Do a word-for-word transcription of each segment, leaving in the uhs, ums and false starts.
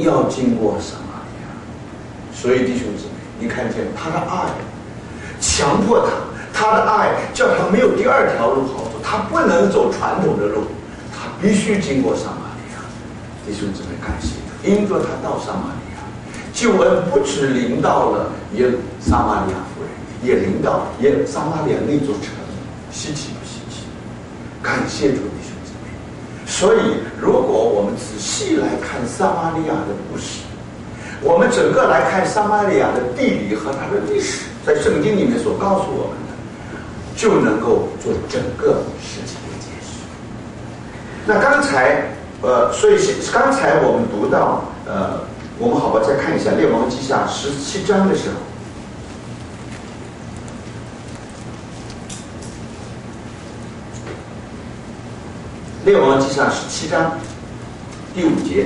定要经过撒玛利亚。所以弟兄姊妹，你看见他的爱强迫他，他的爱叫他没有第二条路好走，他不能走传统的路，他必须经过撒玛利亚。弟兄姊妹，感谢他，因着他到撒玛利亚，救恩不只临到了耶撒玛利亚妇人，也临到耶撒玛利亚那座城，稀奇不稀奇？感谢主，弟兄姊妹。所以，如果我们仔细来看撒玛利亚的故事，我们整个来看撒玛利亚的地理和它的历史，在圣经里面所告诉我们的，就能够做整个事情的解释。那刚才，呃，所以刚才我们读到，呃，我们好吧，再看一下《列王记下》十七章的时候。列王记上十七章第五节，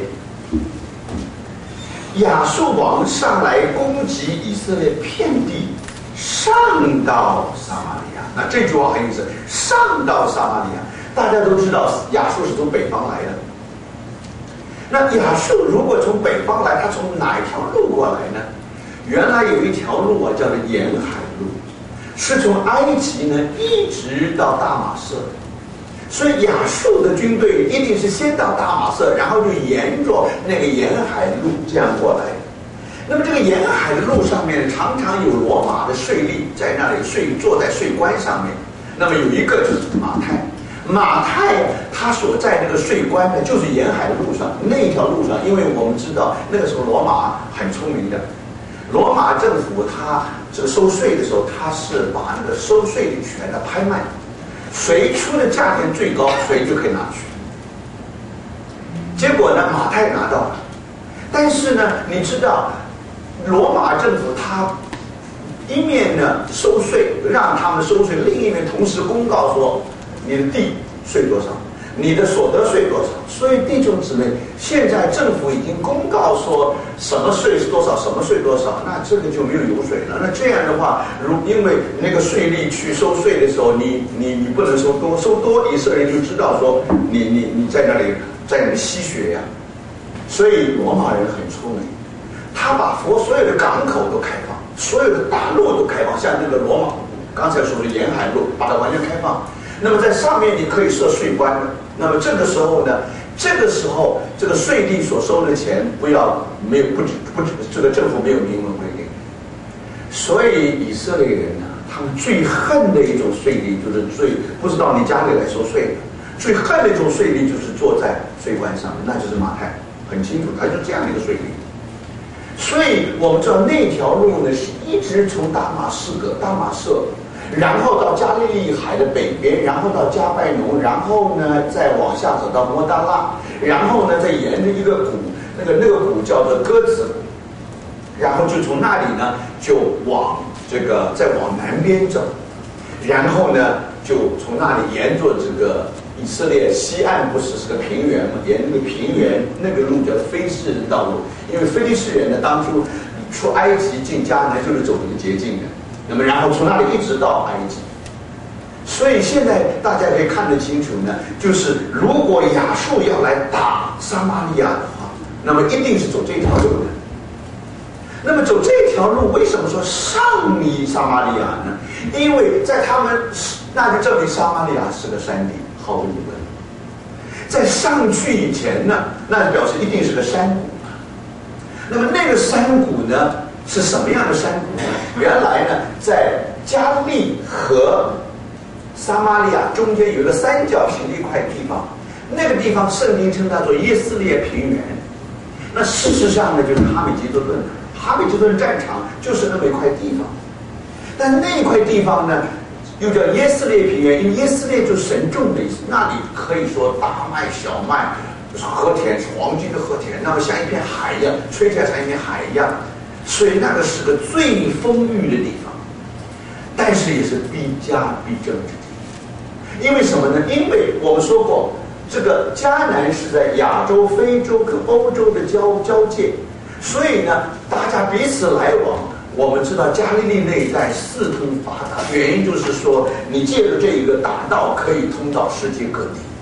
亚述王上来攻击以色列遍地，上到撒玛利亚。那这句话很有意思，上到撒玛利亚。大家都知道亚述是从北方来的。那亚述如果从北方来，他从哪一条路过来呢？原来有一条路啊，叫做沿海路，是从埃及呢一直到大马色。所以亚述的军队一定是先到大马色，然后就沿着那个沿海路这样过来。那么这个沿海的路上面常常有罗马的税吏在那里税坐在税关上面。那么有一个就是马太，马太他所在那个税关呢，就是沿海的路上那条路上，因为我们知道那个时候罗马很聪明的，罗马政府他这个收税的时候，他是把那个收税的权呢拍卖。谁出的价钱最高，谁就可以拿去。结果呢，马太拿到了，但是呢，你知道，罗马政府他一面呢收税，让他们收税，另一面同时公告说，你的地税多少，你的所得税多少。所以弟兄姊妹，现在政府已经公告说什么税是多少，什么税多少，那这个就没有油水了。那这样的话，如因为那个税吏去收税的时候，你你你不能收多，收多以色列人就知道说你你你在那里在那里吸血呀。所以罗马人很聪明，他把佛所有的港口都开放，所有的大路都开放，像那个罗马刚才说的沿海路，把它完全开放。那么在上面你可以设税关的。那么这个时候呢？这个时候，这个税吏所收的钱不要没有不止不止，这个政府没有明文规定。所以以色列人呢，他们最恨的一种税吏就是最不是到你家里来收税的，最恨的一种税吏就是坐在税关上面，那就是马太，很清楚，他就这样的一个税吏。所以我们知道那条路呢，是一直从大马士革、大马色。然后到加利利海的北边，然后到加拜农，然后呢再往下走到摩大拉，然后呢再沿着一个谷，那个那个谷叫做鸽子，然后就从那里呢就往这个再往南边走，然后呢就从那里沿着这个以色列西岸不是是个平原嘛，沿那个平原那个路叫非利士人道路，因为非利士人呢当初出埃及进迦南就是走这个捷径的。那么，然后从那里一直到埃及，所以现在大家可以看得清楚呢，就是如果亚述要来打撒玛利亚的话，那么一定是走这条路的。那么走这条路，为什么说上弥撒玛利亚呢？因为在他们那就证明撒玛利亚是个山地，毫无疑问。在上去以前呢，那表示一定是个山谷嘛。那么那个山谷呢？是什么样的山谷呢？原来呢，在加利和撒玛利亚中间有一个三角形的一块地方，那个地方圣经称它做耶斯列平原。那事实上呢，就是哈米吉多顿，哈米吉多顿战场就是那么一块地方。但那块地方呢，又叫耶斯列平原，因为耶斯列就是神种的意思，那里可以说大麦、小麦、禾田是黄金的禾田，那么像一片海一样，吹起来像一片海一样。所以那个是个最丰裕的地方，但是也是必加必争之地。因为什么呢？因为我们说过，这个迦南是在亚洲、非洲跟欧洲的交交界，所以呢，大家彼此来往。我们知道加利利那一带四通发达，原因就是说，你借着这一个大道可以通到世界各地。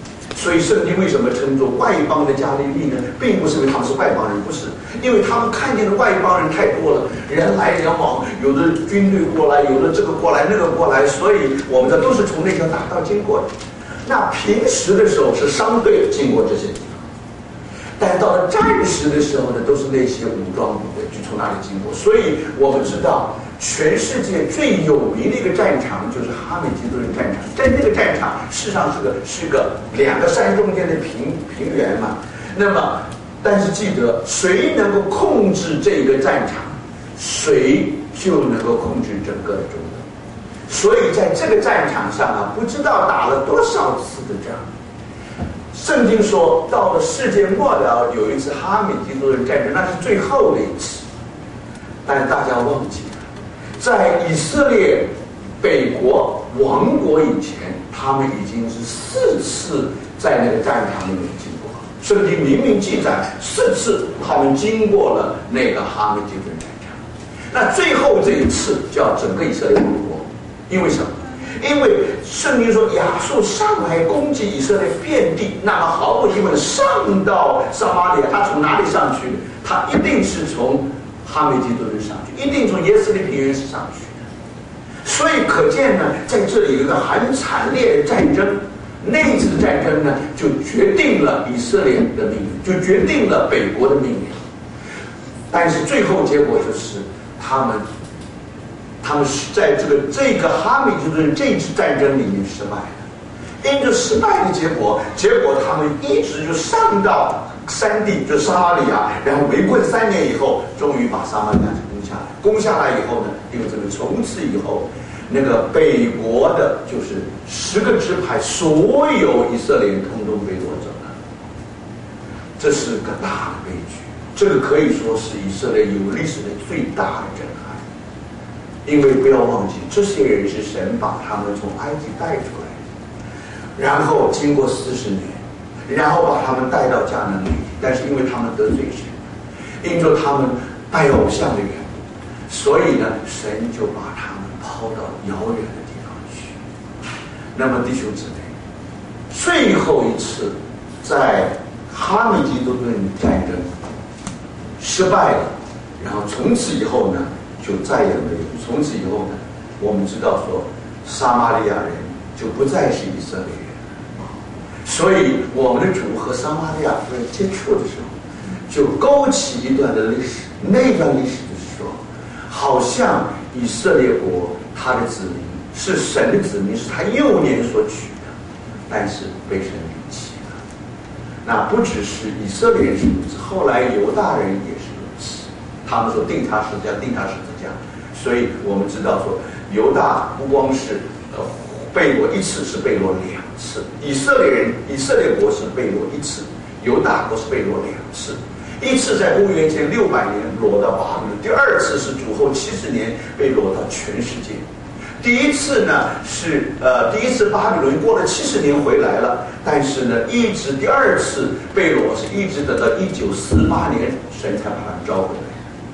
所以圣经为什么称作外邦的加利利呢？并不是因为他们是外邦人，不是，因为他们看见的外邦人太多了，人来人往，有的军队过来，有的这个过来那个过来，所以我们的都是从那条大道经过的。那平时的时候是商队经过这些地方，但到了战时的时候呢，都是那些武装部队就从那里经过。所以我们知道，全世界最有名的一个战场就是哈美吉多人战场。在那个战场，事实上是个是个两个山中间的平平原嘛。那么，但是记得，谁能够控制这个战场，谁就能够控制整个的中东。所以在这个战场上啊，不知道打了多少次的仗。圣经说，到了世界末了，有一次哈美吉多人战争，那是最后的一次。但是大家忘记了，在以色列北国亡国以前，他们已经是四次在那个战场里面经过。圣经明明记载四次他们经过了那个哈美吉多人战场。那最后这一次叫整个以色列亡国，因为什么？因为圣经说亚述上来攻击以色列遍地，那么毫无疑问上到撒玛利亚，他从哪里上去的？他一定是从哈美吉多人上去，一定从耶斯利平原是上去的。所以可见呢，在这里有一个很惨烈的战争。那次战争呢，就决定了以色列的命运，就决定了北国的命运。但是最后结果就是他们。他们是在这个这个哈美吉多人这次战争里面失败了，因着失败的结果，结果他们一直就上到山地，就撒玛利亚，然后围困三年以后，终于把撒玛利亚攻下来。攻下来以后呢，因为这个从此以后，那个北国的就是十个支派，所有以色列人通通被夺走了，这是个大的悲剧。这个可以说是以色列有历史的最大的震撼。因为不要忘记，这些人是神把他们从埃及带出来的，然后经过四十年，然后把他们带到迦南地，但是因为他们得罪神，因着他们拜偶像的缘故，所以呢，神就把他们抛到遥远的地方去。那么弟兄姊妹，最后一次在哈美吉多人战争失败了，然后从此以后呢，就再也没有。从此以后呢，我们知道说，撒玛利亚人就不再是以色列人。所以我们的主和撒玛利亚人接触的时候，就勾起一段的历史。那段历史就是说，好像以色列国他的子民是神的子民，是他幼年所取的，但是被神离弃了。那不只是以色列人是如此，后来犹大人也是如此。他们说定他十字架，定他十字架。所以我们知道说，犹大不光是呃被掳一次，是被掳两次。以色列人，以色列国是被掳一次，犹大国是被掳两次。一次在公元前六百年掳到巴比伦，第二次是主后七十年被掳到全世界。第一次呢是呃第一次巴比伦过了七十年回来了，但是呢一直第二次被掳是一直等到一九四八年，神才把他们招回来。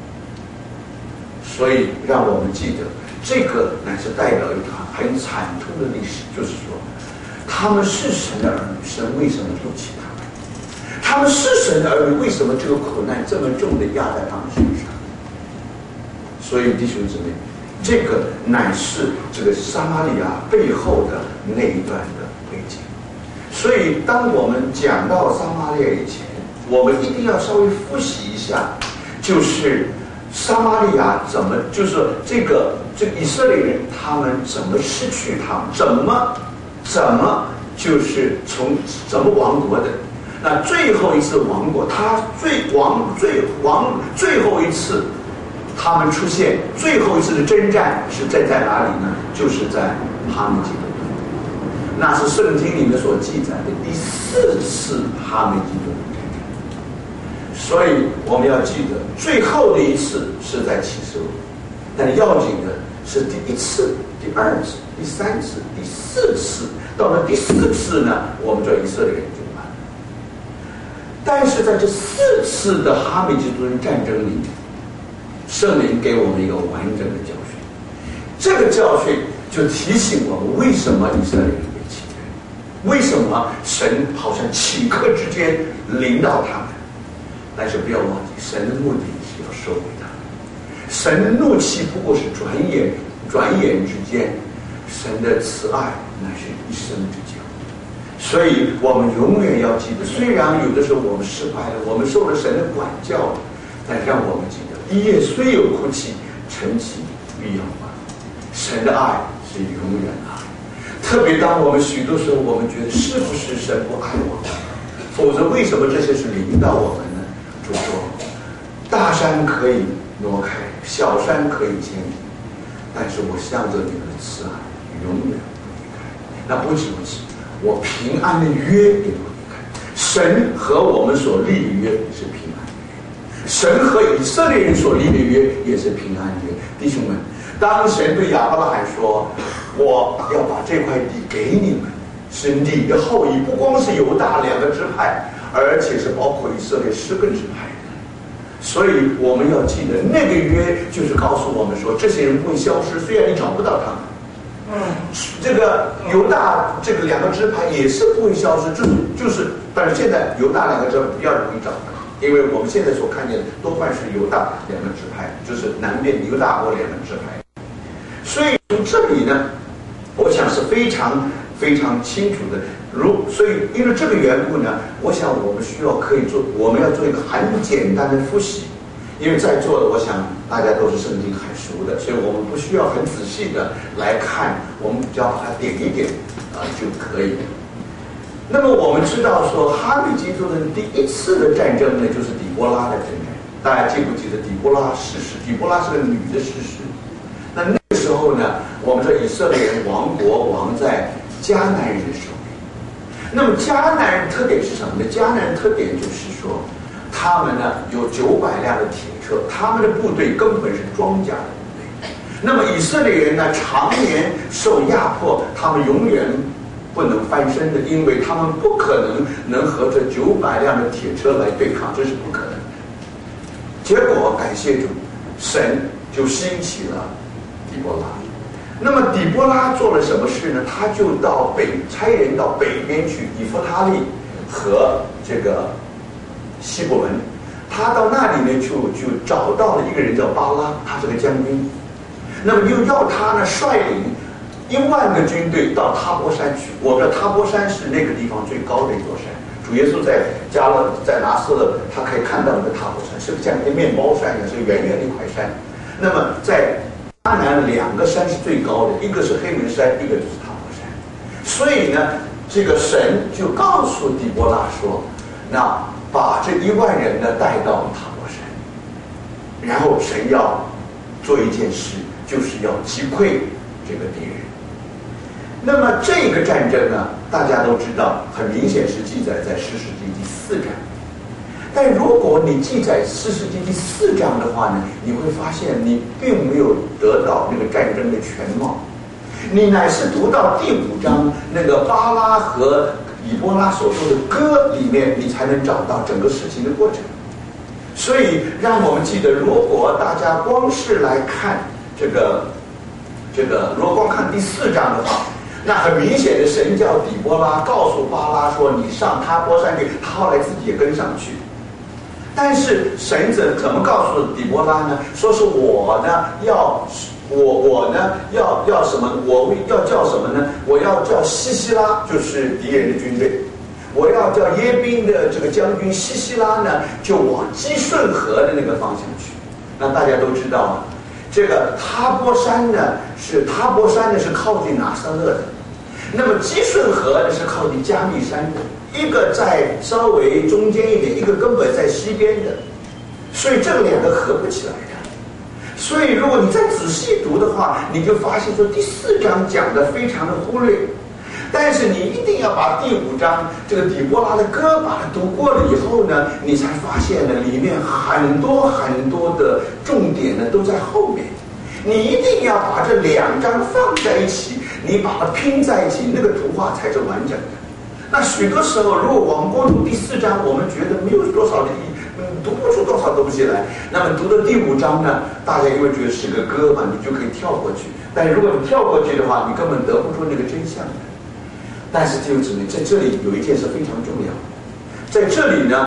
所以让我们记得，这个乃是代表一场很惨痛的历史，就是说，他们是神的儿女，神为什么丢弃他们？他们是神的儿女，为什么这个苦难这么重的压在他们身上？所以弟兄姊妹，这个乃是这个撒玛利亚背后的那一段的背景。所以当我们讲到撒玛利亚以前，我们一定要稍微复习一下，就是撒玛利亚怎么，就是这个这个以色列人他们怎么失去他们，怎么怎么就是从怎么亡国的？那最后一次亡国，他最亡最亡最后一次他们出现，最后一次的征战是在在哪里呢？就是在哈美吉多人，那是圣经里面所记载的第四次哈美吉多人。所以我们要记得，最后的一次是在启示录，但要紧的是第一次、第二次、第三次、第四次，到了第四次呢，我们这以色列人就完了。但是在这四次的哈美吉多人战争里面，圣灵给我们一个完整的教训，这个教训就提醒我们为什么以色列人被欺骗。 为什么神好像顷刻之间临到他们？但是不要忘记，神的目的是要收回他们。神的怒气不过是转眼转眼之间，神的慈爱乃是一生之久。所以我们永远要记得，虽然有的时候我们失败了，我们受了神的管教，但让我们记得，一夜虽有哭泣，晨起必要还。神的爱是永远的爱。特别当我们许多时候，我们觉得是不是神不爱我们？否则为什么这些是临到我们呢？主说，大山可以挪开，小山可以迁移，但是我向着你们的慈爱永远不离开。那不止如此，我平安的约也不离开。神和我们所立的约是平安约，神和以色列人所立的约也是平安约。弟兄们，当神对亚伯拉罕说，我要把这块地给你们，是你的后裔，不光是犹大两个支派，而且是包括以色列十个支派。所以我们要记得，那个约就是告诉我们说，这些人不会消失，虽然你找不到他们。嗯，这个犹大这个两个支派也是不会消失，就是就是，但是现在犹大两个支派比较容易找到，因为我们现在所看见的多半是犹大两个支派，就是南边犹大国两个支派。所以从这里呢，我想是非常非常清楚的。如所以因为这个缘故呢，我想我们需要可以做，我们要做一个很简单的复习。因为在座的，我想大家都是圣经很熟的，所以我们不需要很仔细的来看，我们只要把它点一点啊、呃、就可以了。那么我们知道说，哈比基督的第一次的战争呢，就是底波拉的战争。大家记不记得底波拉逝世？底波拉是个女的逝世。那那个时候呢，我们说以色列人亡国亡在迦南人的手里。那么迦南人特点是什么呢？迦南人特点就是说，他们呢有九百辆的铁车，他们的部队根本是装甲的部队。那么以色列人呢，常年受压迫，他们永远不能翻身的，因为他们不可能能和这九百辆的铁车来对抗，这是不可能的。结果感谢主，神就兴起了底波拉。那么底波拉做了什么事呢？他就到北差人到北边去，以弗他利和这个希伯伦，他到那里面就就找到了一个人叫巴拉，他是个将军。那么又要他呢率领一万个军队到塔波山去。我们知道塔波山是那个地方最高的一座山。主耶稣在加勒在拿撒勒，他可以看到那个塔波山，是像一个面包山一样，是圆圆的一块山。那么在迦南两个山是最高的，一个是黑门山，一个就是塔波山。所以呢，这个神就告诉底波拉说，那把这一万人呢带到塔波山，然后神要做一件事，就是要击溃这个敌人。那么这个战争呢，大家都知道，很明显是记载在士师记第四章。但如果你记载士师记第四章的话呢，你会发现你并没有得到那个战争的全貌，你乃是读到第五章那个巴拉和以波拉所说的歌里面，你才能找到整个事情的过程。所以让我们记得，如果大家光是来看这个这个，如果光看第四章的话，那很明显的，神叫底波拉告诉巴拉说，你上塔波山去，他后来自己也跟上去。但是神怎怎么告诉底波拉呢？说是我呢要我我呢要要什么？我要叫什么呢？我要叫西西拉，就是敌人的军队。我要叫耶宾的这个将军西西拉呢，就往基顺河的那个方向去。那大家都知道啊，这个塔波山呢是塔波山呢是靠近拿撒勒的，那么基顺河呢是靠近加密山的。一个在稍微中间一点，一个根本在西边的，所以这两个合不起来的。所以如果你再仔细读的话，你就发现说第四章讲的非常的忽略，但是你一定要把第五章这个底波拉的歌把它读过了以后呢，你才发现呢里面很多很多的重点呢都在后面。你一定要把这两章放在一起，你把它拼在一起，那个图画才是完整的。那许多时候，如果我们光读第四章，我们觉得没有多少的意义，嗯，读不出多少东西来。那么读到第五章呢，大家因为觉得是个歌嘛，你就可以跳过去。但如果你跳过去的话，你根本得不出那个真相的。 但是弟兄姊妹，在这里有一件事非常重要，在这里呢，